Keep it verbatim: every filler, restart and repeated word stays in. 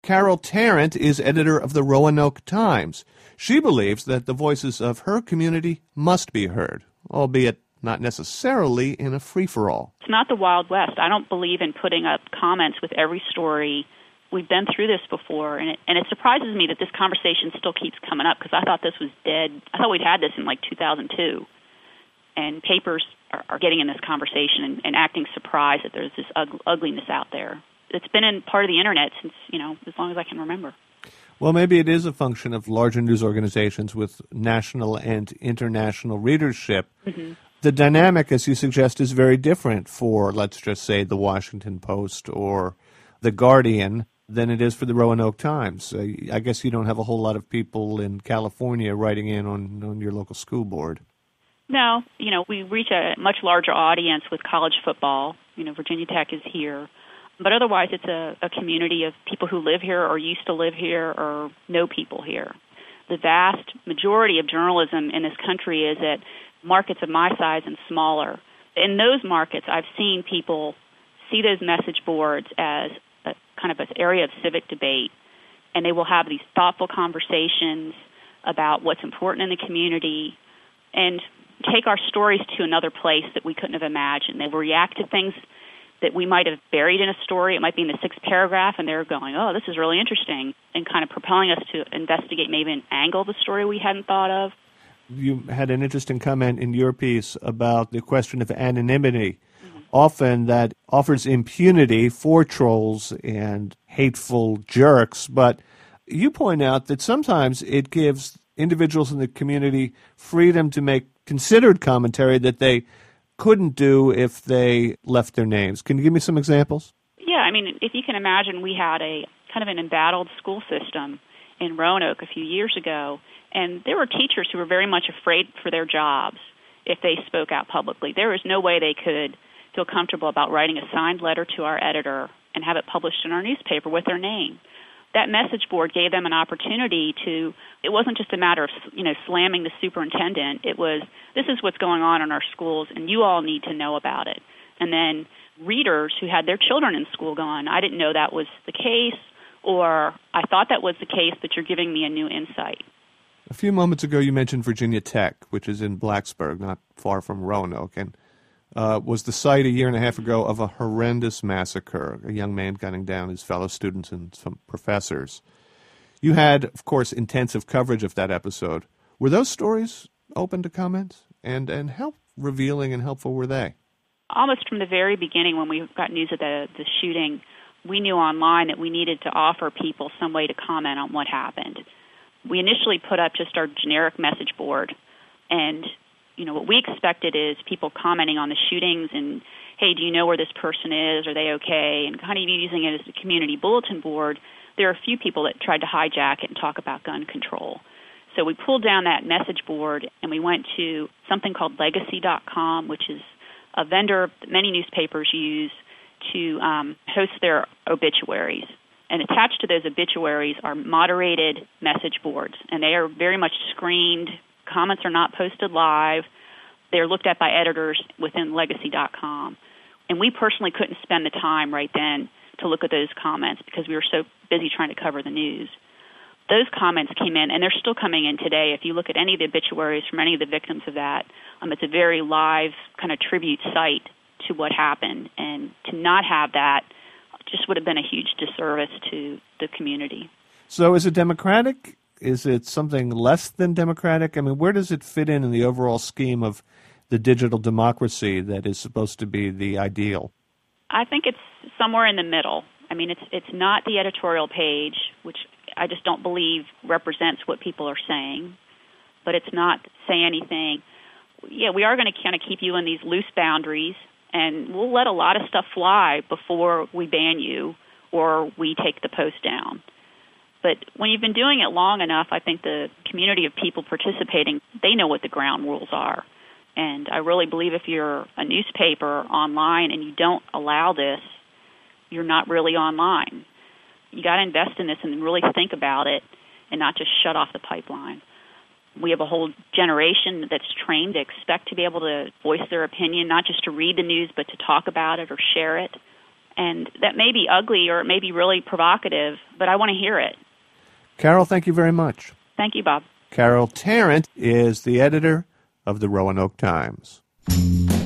Carol Tarrant is editor of the Roanoke Times. She believes that the voices of her community must be heard, albeit not necessarily in a free-for-all. It's not the Wild West. I don't believe in putting up comments with every story. We've been through this before, and it, and it surprises me that this conversation still keeps coming up, because I thought this was dead. I thought we'd had this in like two thousand two, and papers are, are getting in this conversation and, and acting surprised that there's this ug- ugliness out there. It's been in part of the Internet since, you know, as long as I can remember. Well, maybe it is a function of larger news organizations with national and international readership. Mm-hmm. The dynamic, as you suggest, is very different for, let's just say, the Washington Post or the Guardian than it is for the Roanoke Times. Uh, I guess you don't have a whole lot of people in California writing in on, on your local school board. No, you know, we reach a much larger audience with college football. You know, Virginia Tech is here. But otherwise, it's a, a community of people who live here or used to live here or know people here. The vast majority of journalism in this country is at markets of my size and smaller. In those markets, I've seen people see those message boards as a kind of an area of civic debate, and they will have these thoughtful conversations about what's important in the community and take our stories to another place that we couldn't have imagined. They will react to things that we might have buried in a story. It might be in the sixth paragraph, and they're going, oh, this is really interesting, and kind of propelling us to investigate maybe an angle of the story we hadn't thought of. You had an interesting comment in your piece about the question of anonymity. Mm-hmm. Often that offers impunity for trolls and hateful jerks, but you point out that sometimes it gives individuals in the community freedom to make considered commentary that they couldn't do if they left their names. Can you give me some examples? Yeah, I mean, if you can imagine, we had a kind of an embattled school system in Roanoke a few years ago, and there were teachers who were very much afraid for their jobs if they spoke out publicly. There was no way they could feel comfortable about writing a signed letter to our editor and have it published in our newspaper with their name. That message board gave them an opportunity to, it wasn't just a matter of, you know, slamming the superintendent. It was, this is what's going on in our schools, and you all need to know about it. And then readers who had their children in school going, I didn't know that was the case, or I thought that was the case, but you're giving me a new insight. A few moments ago you mentioned Virginia Tech, which is in Blacksburg, not far from Roanoke, and Uh, was the site a year and a half ago of a horrendous massacre, a young man gunning down his fellow students and some professors. You had, of course, intensive coverage of that episode. Were those stories open to comments? And and how revealing and helpful were they? Almost from the very beginning when we got news of the, the shooting, we knew online that we needed to offer people some way to comment on what happened. We initially put up just our generic message board, and you know, what we expected is people commenting on the shootings and, hey, do you know where this person is? Are they okay? And kind of using it as a community bulletin board. There are a few people that tried to hijack it and talk about gun control. So we pulled down that message board and we went to something called legacy dot com, which is a vendor that many newspapers use to um, host their obituaries. And attached to those obituaries are moderated message boards, and they are very much screened. Comments are not posted live. They're looked at by editors within legacy dot com. And we personally couldn't spend the time right then to look at those comments because we were so busy trying to cover the news. Those comments came in, and they're still coming in today. If you look at any of the obituaries from any of the victims of that, um, it's a very live kind of tribute site to what happened. And to not have that just would have been a huge disservice to the community. So is it democratic? Is it something less than democratic? I mean, where does it fit in in the overall scheme of the digital democracy that is supposed to be the ideal? I think it's somewhere in the middle. I mean, it's it's not the editorial page, which I just don't believe represents what people are saying, but it's not say anything. Yeah, we are going to kind of keep you in these loose boundaries, and we'll let a lot of stuff fly before we ban you or we take the post down. But when you've been doing it long enough, I think the community of people participating, they know what the ground rules are. And I really believe if you're a newspaper online and you don't allow this, you're not really online. You got to invest in this and really think about it and not just shut off the pipeline. We have a whole generation that's trained to expect to be able to voice their opinion, not just to read the news, but to talk about it or share it. And that may be ugly or it may be really provocative, but I want to hear it. Carol, thank you very much. Thank you, Bob. Carol Tarrant is the editor of the Roanoke Times.